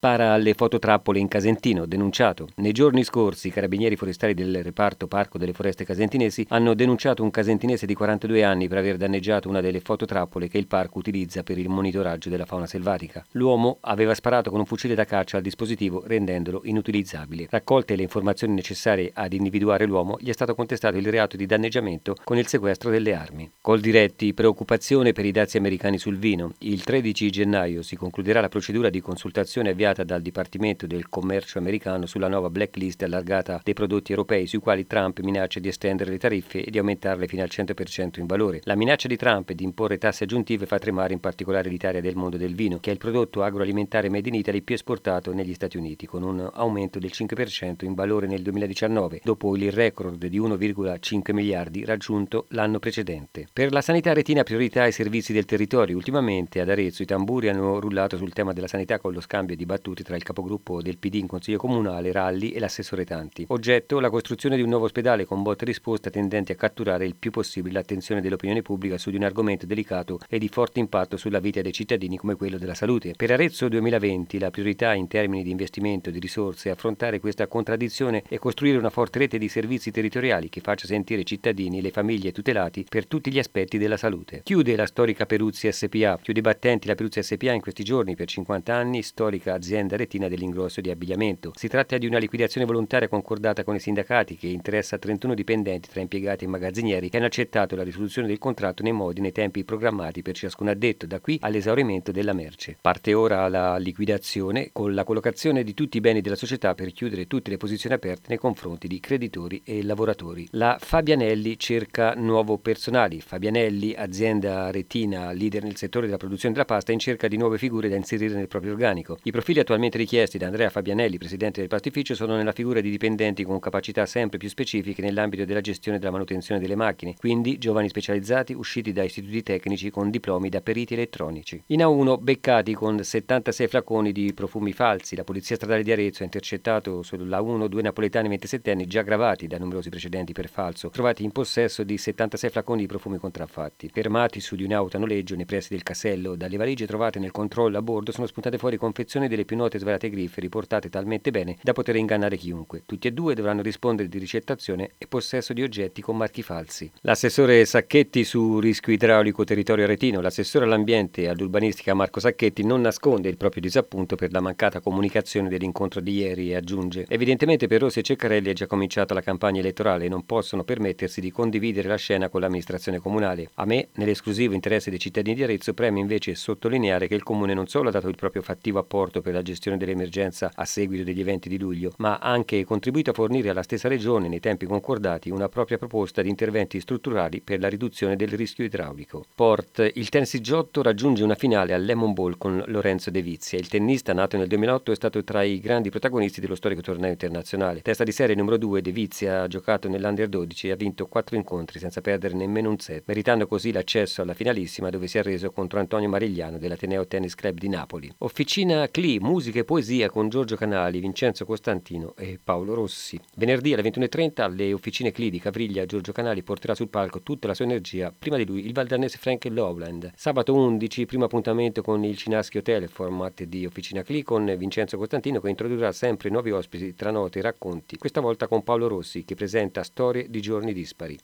spara alle fototrappole in Casentino, denunciato. Nei giorni scorsi i carabinieri forestali del reparto Parco delle Foreste Casentinesi hanno denunciato un casentinese di 42 anni per aver danneggiato una delle fototrappole che il parco utilizza per il monitoraggio della fauna selvatica. L'uomo aveva sparato con un fucile da caccia al dispositivo rendendolo inutilizzabile. Raccolte le informazioni necessarie ad individuare l'uomo, gli è stato contestato il reato di danneggiamento con il sequestro delle armi. Coldiretti, preoccupazione per i dazi americani sul vino. Il 13 gennaio si concluderà la procedura di consultazione avviata dal Dipartimento del Commercio americano sulla nuova blacklist allargata dei prodotti europei sui quali Trump minaccia di estendere le tariffe e di aumentarle fino al 100% in valore. La minaccia di Trump di imporre tasse aggiuntive fa tremare in particolare l'Italia del mondo del vino, che è il prodotto agroalimentare made in Italy più esportato negli Stati Uniti, con un aumento del 5% in valore nel 2019, dopo il record di 1,5 miliardi raggiunto l'anno precedente. Per la sanità retina priorità ai servizi del territorio. Ultimamente ad Arezzo i tamburi hanno rullato sul tema della sanità con lo scambio di battute tra il capogruppo del PD in Consiglio Comunale, Ralli, e l'assessore Tanti. Oggetto la costruzione di un nuovo ospedale con botta e risposta tendenti a catturare il più possibile l'attenzione dell'opinione pubblica su di un argomento delicato e di forte impatto sulla vita dei cittadini come quello della salute. Per Arezzo 2020 la priorità in termini di investimento di risorse è affrontare questa contraddizione e costruire una forte rete di servizi territoriali che faccia sentire i cittadini e le famiglie tutelati per tutti gli aspetti della salute. Chiude la storica Peruzzi SPA, chiude i battenti la Peruzzi SPA in questi giorni per 50 anni, storica azienda retina dell'ingrosso di abbigliamento. Si tratta di una liquidazione volontaria concordata con i sindacati che interessa 31 dipendenti tra impiegati e magazzinieri che hanno accettato la risoluzione del contratto nei modi e nei tempi programmati per ciascun addetto, da qui all'esaurimento della merce. Parte ora la liquidazione con la collocazione di tutti i beni della società per chiudere tutte le posizioni aperte nei confronti di creditori e lavoratori. La Fabianelli cerca nuovo personale. Fabianelli, azienda retina leader nel settore della produzione della pasta, in cerca di nuove figure da inserire nel proprio organico. I profili attualmente richiesti da Andrea Fabianelli, presidente del pastificio, sono nella figura di dipendenti con capacità sempre più specifiche nell'ambito della gestione e della manutenzione delle macchine, quindi giovani specializzati usciti da istituti tecnici con diplomi da periti elettronici. In A1 beccati con 76 flaconi di profumi falsi. La polizia stradale di Arezzo ha intercettato sulla A1 due napoletani 27 anni già gravati da numerosi precedenti per falso, trovati in possesso di 76 flaconi di profumi contraffatti. Fermati su di un'auto a noleggio nei pressi del Casello, dalle valigie trovate nel controllo a bordo sono spuntate fuori confezioni delle più note svariate griffe riportate talmente bene da poter ingannare chiunque. Tutti e due dovranno rispondere di ricettazione e possesso di oggetti con marchi falsi. L'assessore Sacchetti su rischio idraulico territorio aretino. L'assessore all'ambiente e all'urbanistica Marco Sacchetti non nasconde il proprio disappunto per la mancata comunicazione dell'incontro di ieri e aggiunge: evidentemente per Rossi e Ceccarelli è già cominciata la campagna elettorale e non possono permettersi di condividere la scena con l'amministrazione comunale. A me, nell'esclusivo interesse dei cittadini di Arezzo, preme invece sottolineare che il comune non solo ha dato il proprio fattivo apporto per la gestione dell'emergenza a seguito degli eventi di luglio, ma ha anche contribuito a fornire alla stessa regione, nei tempi concordati, una propria proposta di interventi strutturali per la riduzione del rischio idraulico. Port, il tennis Giotto raggiunge una finale al Lemon Ball con Lorenzo De Vizia. Il tennista, nato nel 2008, è stato tra i grandi protagonisti dello storico torneo internazionale. Testa di serie numero 2, De Vizia ha giocato nell'Under 12 e ha vinto 4 incontri senza perdere nemmeno un set, meritando così l'accesso alla finalissima dove si è reso contro Antonio Marigliano dell'Ateneo Tennis Club di Napoli. Officina CLI, musica e poesia con Giorgio Canali, Vincenzo Costantino e Paolo Rossi. Venerdì alle 21:30 alle Officine CLI di Caviglia Giorgio Canali porterà sul palco tutta la sua energia, prima di lui il valdarnese Frank Lowland. Sabato 11, primo appuntamento con il Cinaschi Hotel, format di Officina CLI con Vincenzo Costantino che introdurrà sempre nuovi ospiti tra note e racconti, questa volta con Paolo Rossi che presenta Storie di giorni dispari.